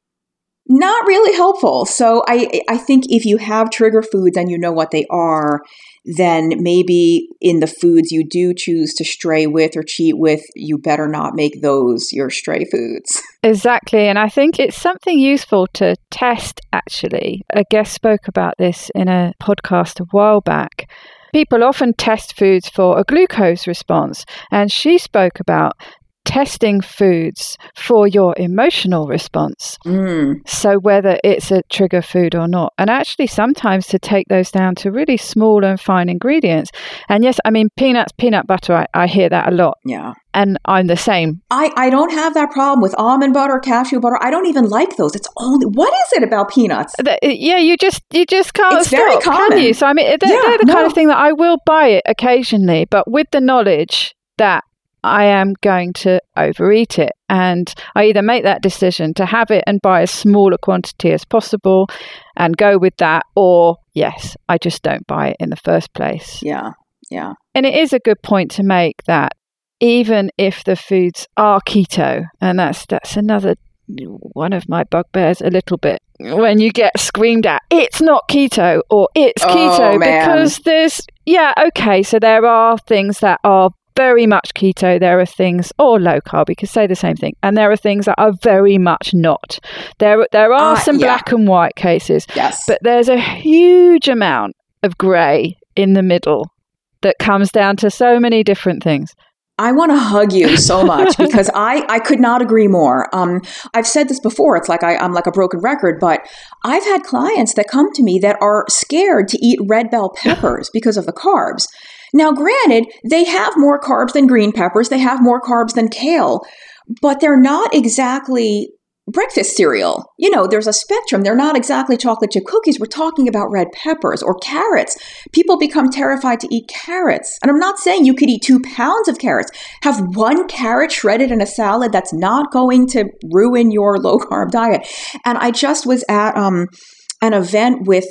not really helpful. So I think if you have trigger foods and you know what they are, then maybe in the foods you do choose to stray with or cheat with, you better not make those your stray foods. Exactly. And I think it's something useful to test, actually. A guest spoke about this in a podcast a while back. People often test foods for a glucose response. And she spoke about testing foods for your emotional response. So whether it's a trigger food or not, and actually sometimes to take those down to really small and fine ingredients. And yes, I mean, peanuts, peanut butter, I hear that a lot. Yeah. And I'm the same. I don't have that problem with almond butter, cashew butter. I don't even like those. It's only, what is it about peanuts? Yeah, you just can't it's stop, very common. can you? So I mean, they're the kind of thing that I will buy it occasionally, but with the knowledge that I am going to overeat it. And I either make that decision to have it and buy as small a quantity as possible and go with that, or yes, I just don't buy it in the first place. Yeah. And it is a good point to make that even if the foods are keto, and that's another one of my bugbears a little bit, when you get screamed at, it's not keto or it's keto, because so there are things that are very much keto, there are things, or low carb, you could say the same thing, and there are things that are very much not. There are some black and white cases, yes, but there's a huge amount of grey in the middle that comes down to so many different things. I want to hug you so much because I could not agree more. I've said this before. It's like I'm like a broken record, but I've had clients that come to me that are scared to eat red bell peppers because of the carbs. Now, granted, they have more carbs than green peppers. They have more carbs than kale, but they're not exactly breakfast cereal. You know, there's a spectrum. They're not exactly chocolate chip cookies. We're talking about red peppers or carrots. People become terrified to eat carrots. And I'm not saying you could eat 2 pounds of carrots. Have 1 carrot shredded in a salad. That's not going to ruin your low carb diet. And I just was at an event with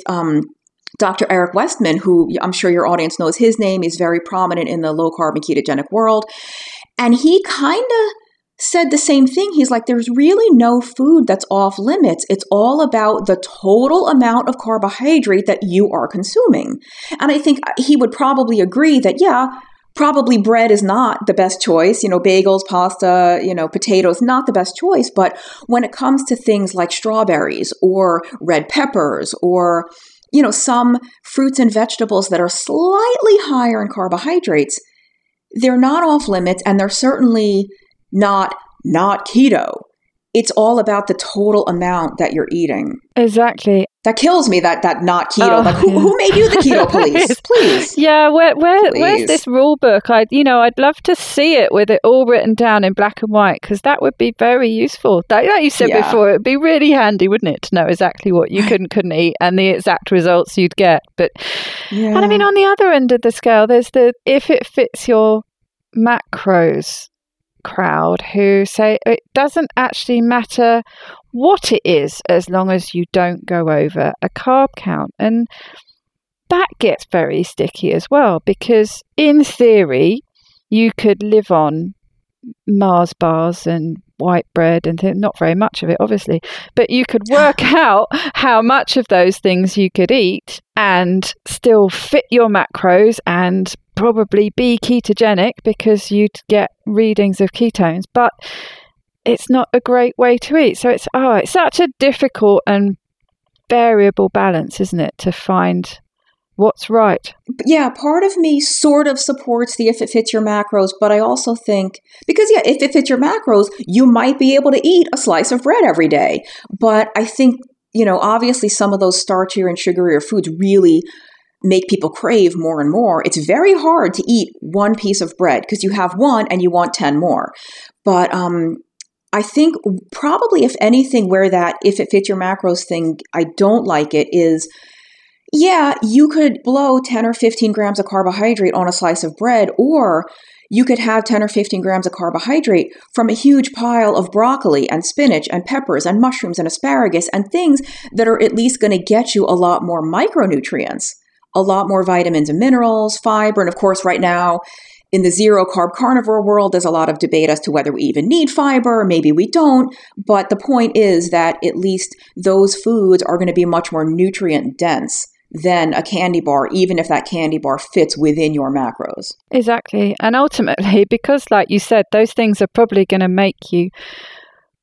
Dr. Eric Westman, who I'm sure your audience knows his name. He's very prominent in the low carb and ketogenic world. And he kind of said the same thing. He's like, there's really no food that's off limits. It's all about the total amount of carbohydrate that you are consuming. And I think he would probably agree that, probably bread is not the best choice. You know, bagels, pasta, potatoes, not the best choice. But when it comes to things like strawberries or red peppers or, some fruits and vegetables that are slightly higher in carbohydrates, they're not off limits, and they're certainly not keto. It's all about the total amount that you're eating. Exactly. That kills me, that not keto. Like, who made you the keto police? Please. Yeah, where's this rule book? I'd love to see it with it all written down in black and white, because that would be very useful. Like you said before, it'd be really handy, wouldn't it, to know exactly what you couldn't eat and the exact results you'd get. But and I mean, on the other end of the scale, there's the if it fits your macros crowd who say it doesn't actually matter what it is as long as you don't go over a carb count. And that gets very sticky as well, because in theory you could live on Mars bars and white bread and not very much of it, obviously, but you could work out how much of those things you could eat and still fit your macros and probably be ketogenic, because you'd get readings of ketones, but it's not a great way to eat. So it's such a difficult and variable balance, isn't it, to find what's right? Yeah, part of me sort of supports the if it fits your macros, but I also think, because if it fits your macros, you might be able to eat a slice of bread every day. But I think, obviously some of those starchier and sugarier foods really make people crave more and more. It's very hard to eat 1 piece of bread because you have 1 and you want 10 more. But I think probably, if anything, where that if it fits your macros thing, I don't like it is, you could blow 10 or 15 grams of carbohydrate on a slice of bread, or you could have 10 or 15 grams of carbohydrate from a huge pile of broccoli and spinach and peppers and mushrooms and asparagus and things that are at least going to get you a lot more micronutrients, a lot more vitamins and minerals, fiber. And of course, right now in the zero carb carnivore world, there's a lot of debate as to whether we even need fiber. Maybe we don't. But the point is that at least those foods are going to be much more nutrient dense than a candy bar, even if that candy bar fits within your macros. Exactly. And ultimately, because like you said, those things are probably going to make you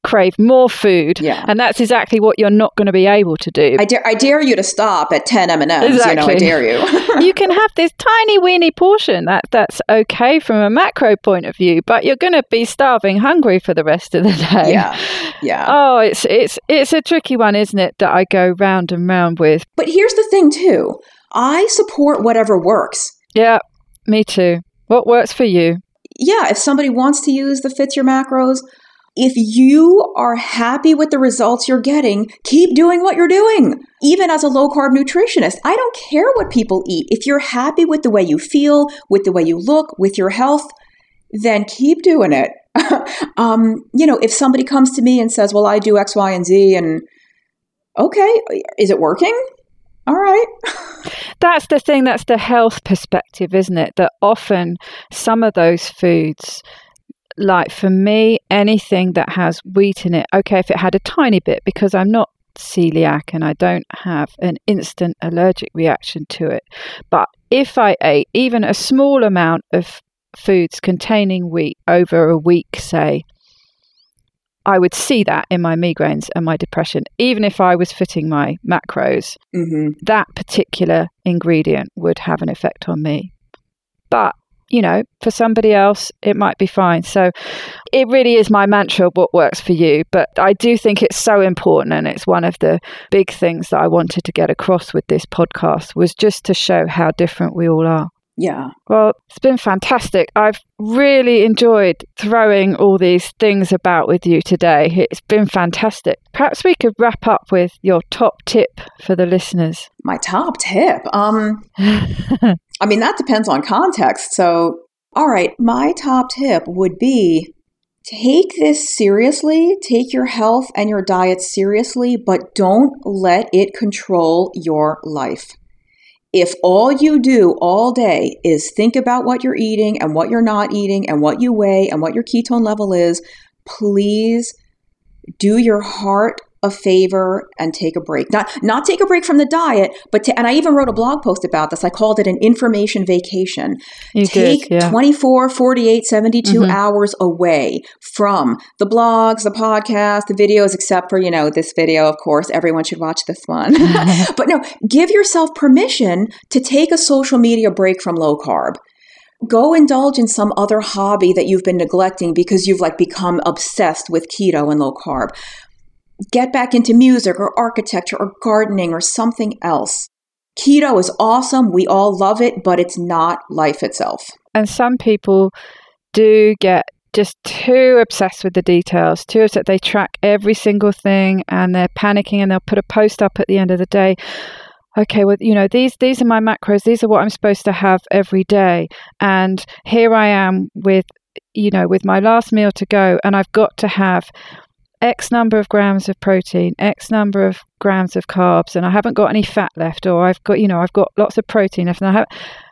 crave more food. Yeah. And that's exactly what you're not going to be able to do. I dare you to stop at 10 M&Ms. Exactly. I dare you. You can have this tiny weeny portion. That's okay from a macro point of view, but you're going to be starving hungry for the rest of the day. Yeah. Oh, it's a tricky one, isn't it, that I go round and round with. But here's the thing, too. I support whatever works. Yeah, me too. What works for you? Yeah, if somebody wants to use the Fits Your Macros, if you are happy with the results you're getting, keep doing what you're doing. Even as a low-carb nutritionist, I don't care what people eat. If you're happy with the way you feel, with the way you look, with your health, then keep doing it. If somebody comes to me and says, well, I do X, Y, and Z, and okay, is it working? All right. That's the thing. That's the health perspective, isn't it? That often some of those foods, like for me, anything that has wheat in it, okay, if it had a tiny bit, because I'm not celiac and I don't have an instant allergic reaction to it. But if I ate even a small amount of foods containing wheat over a week, say, I would see that in my migraines and my depression. Even if I was fitting my macros, that particular ingredient would have an effect on me. But, for somebody else, it might be fine. So it really is my mantra, what works for you. But I do think it's so important. And it's one of the big things that I wanted to get across with this podcast, was just to show how different we all are. Yeah. Well, it's been fantastic. I've really enjoyed throwing all these things about with you today. It's been fantastic. Perhaps we could wrap up with your top tip for the listeners. My top tip? That depends on context. So, all right, my top tip would be take this seriously. Take your health and your diet seriously, but don't let it control your life. If all you do all day is think about what you're eating and what you're not eating and what you weigh and what your ketone level is, please do your heart a favor and take a break. Not take a break from the diet, but and I even wrote a blog post about this. I called it an information vacation. Take 24, 48, 72 hours away from the blogs, the podcasts, the videos, except for, this video, of course. Everyone should watch this one. But no, give yourself permission to take a social media break from low carb. Go indulge in some other hobby that you've been neglecting because you've become obsessed with keto and low carb. Get back into music or architecture or gardening or something else. Keto is awesome. We all love it, but it's not life itself. And some people do get just too obsessed with the details, too upset. They track every single thing and they're panicking and they'll put a post up at the end of the day. Okay, well, these are my macros. These are what I'm supposed to have every day. And here I am with my last meal to go, and I've got to have X number of grams of protein, X number of grams of carbs, and I haven't got any fat left, or I've got lots of protein left, and I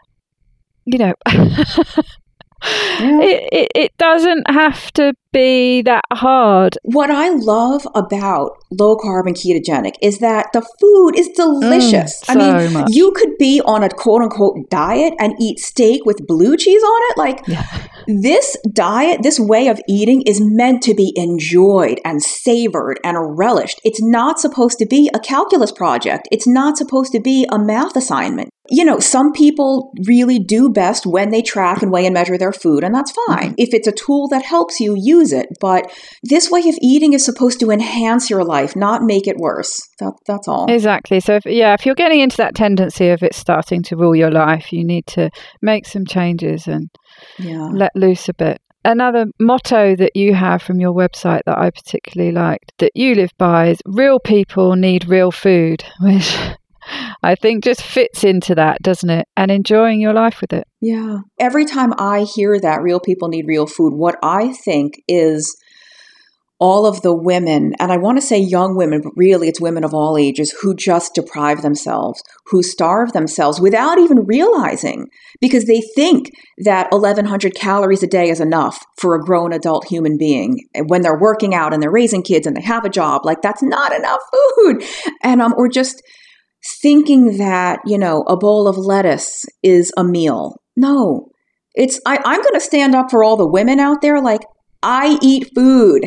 have, it doesn't have to be that hard. What I love about low carb and ketogenic is that the food is delicious. Much. You could be on a quote unquote diet and eat steak with blue cheese on it. This diet, this way of eating is meant to be enjoyed and savored and relished. It's not supposed to be a calculus project. It's not supposed to be a math assignment. Some people really do best when they track and weigh and measure their food, and that's fine. If it's a tool that helps you, use it. But this way of eating is supposed to enhance your life, not make it worse. That's all. Exactly. So if you're getting into that tendency of it starting to rule your life, you need to make some changes and let loose a bit. Another motto that you have from your website that I particularly liked, that you live by, is real people need real food, which I think just fits into that, doesn't it? And enjoying your life with it. Yeah. Every time I hear that real people need real food, what I think is all of the women, and I want to say young women, but really it's women of all ages, who just deprive themselves, who starve themselves without even realizing, because they think that 1,100 calories a day is enough for a grown adult human being. And when they're working out and they're raising kids and they have a job, that's not enough food. And or just thinking that, a bowl of lettuce is a meal. No, I'm going to stand up for all the women out there. I eat food.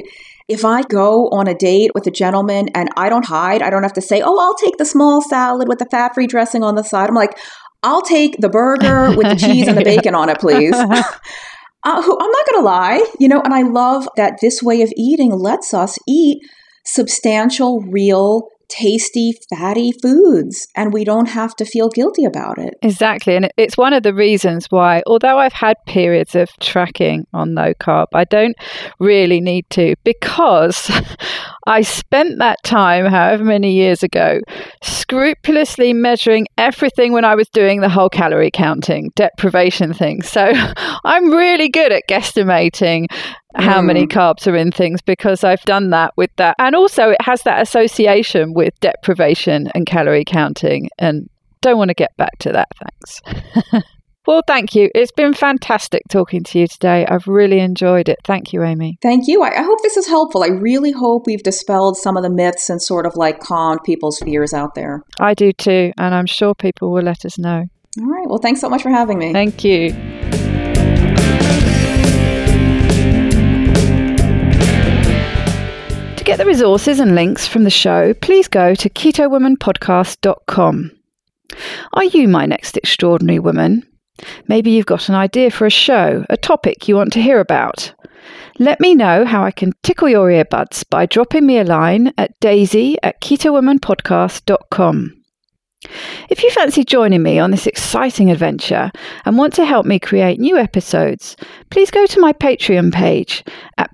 If I go on a date with a gentleman and I don't hide, I don't have to say, oh, I'll take the small salad with the fat-free dressing on the side. I'm like, I'll take the burger with the cheese and the bacon on it, please. I'm not going to lie, and I love that this way of eating lets us eat substantial, real, tasty, fatty foods, and we don't have to feel guilty about it. Exactly. And it's one of the reasons why, although I've had periods of tracking on low carb, I don't really need to, because I spent that time, however many years ago, scrupulously measuring everything when I was doing the whole calorie counting, deprivation thing. So I'm really good at guesstimating how many carbs are in things, because I've done that with that. And also it has that association with deprivation and calorie counting, and don't want to get back to that. Thanks. Well, thank you. It's been fantastic talking to you today. I've really enjoyed it. Thank you, Amy. Thank you. I hope this is helpful. I really hope we've dispelled some of the myths and sort of like calmed people's fears out there. I do too. And I'm sure people will let us know. All right. Well, thanks so much for having me. Thank you. To get the resources and links from the show, please go to ketowomanpodcast.com. Are you my next extraordinary woman? Maybe you've got an idea for a show, a topic you want to hear about. Let me know how I can tickle your earbuds by dropping me a line at daisy@ketowomanpodcast.com. If you fancy joining me on this exciting adventure and want to help me create new episodes, please go to my Patreon page at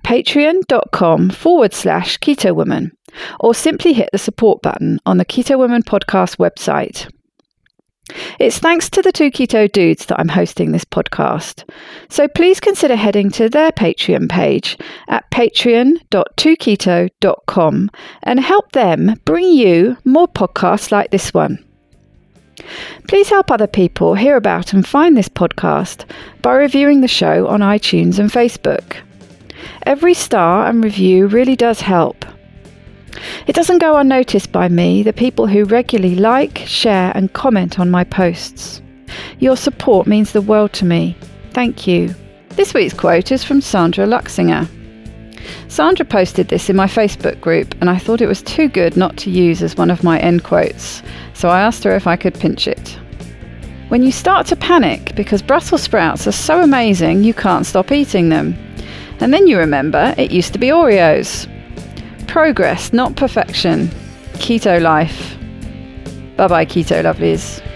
patreon.com/KetoWoman, or simply hit the support button on the Keto Woman podcast website. It's thanks to the two keto dudes that I'm hosting this podcast. So please consider heading to their Patreon page at patreon.2keto.com and help them bring you more podcasts like this one. Please help other people hear about and find this podcast by reviewing the show on iTunes and Facebook. Every star and review really does help. It doesn't go unnoticed by me, the people who regularly like, share and comment on my posts. Your support means the world to me. Thank you. This week's quote is from Sandra Luxinger. Sandra posted this in my Facebook group, and I thought it was too good not to use as one of my end quotes, so I asked her if I could pinch it. When you start to panic because Brussels sprouts are so amazing you can't stop eating them, and then you remember it used to be Oreos. Progress, not perfection. Keto life. Bye-bye, keto lovelies.